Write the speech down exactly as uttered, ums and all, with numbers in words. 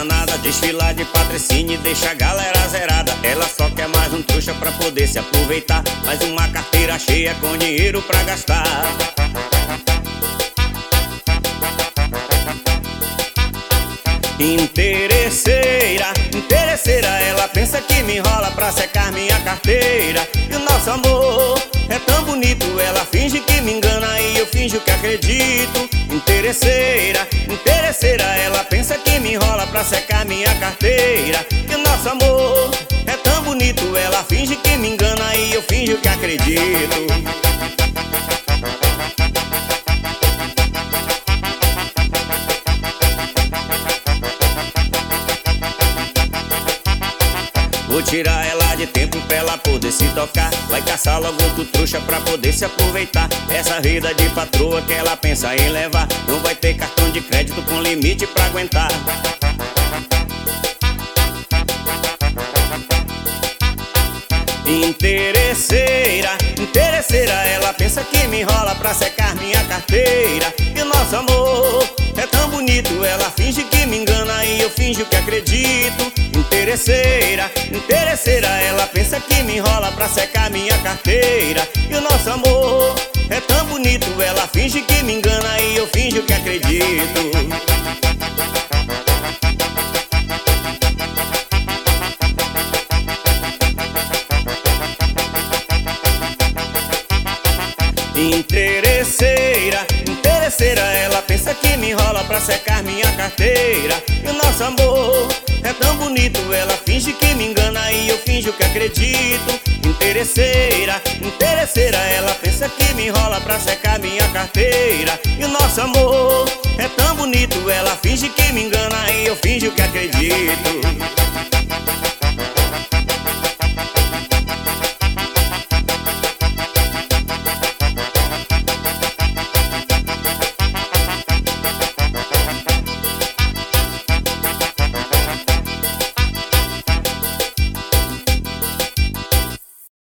danada, desfilar de patrocínio e deixa a galera zerada. Ela só quer mais um trouxa pra poder se aproveitar, mais uma carteira cheia com dinheiro pra gastar. Interesseira, interesseira, ela pensa que me enrola pra secar minha carteira. E o nosso amor é tão bonito, ela finge que me engana e eu finjo que acredito. Interesseira, interesseira, ela pensa que me enrola pra secar minha carteira. E o nosso amor é tão bonito, ela finge que me engana e eu finjo que acredito. Vou tirar ela de tempo pra ela poder se tocar. Vai caçar logo outro trouxa pra poder se aproveitar. Essa vida de patroa que ela pensa em levar, não vai ter cartão de crédito com limite pra aguentar. Interesseira, interesseira, ela pensa que me enrola pra secar minha carteira. E o nosso amor é tão bonito, ela finge que me engana e eu finjo que acredito. Interesseira, interesseira, ela pensa que me enrola pra secar minha carteira. E o nosso amor é tão bonito, ela finge que me engana e eu finjo que acredito. Interesseira, interesseira, ela pensa que me enrola pra secar minha carteira. E o nosso amor é tão bonito, ela finge que me engana e eu finjo que acredito. Interesseira, interesseira, ela pensa que me enrola pra secar minha carteira. E o nosso amor é tão bonito, ela finge que me engana e eu finjo que acredito.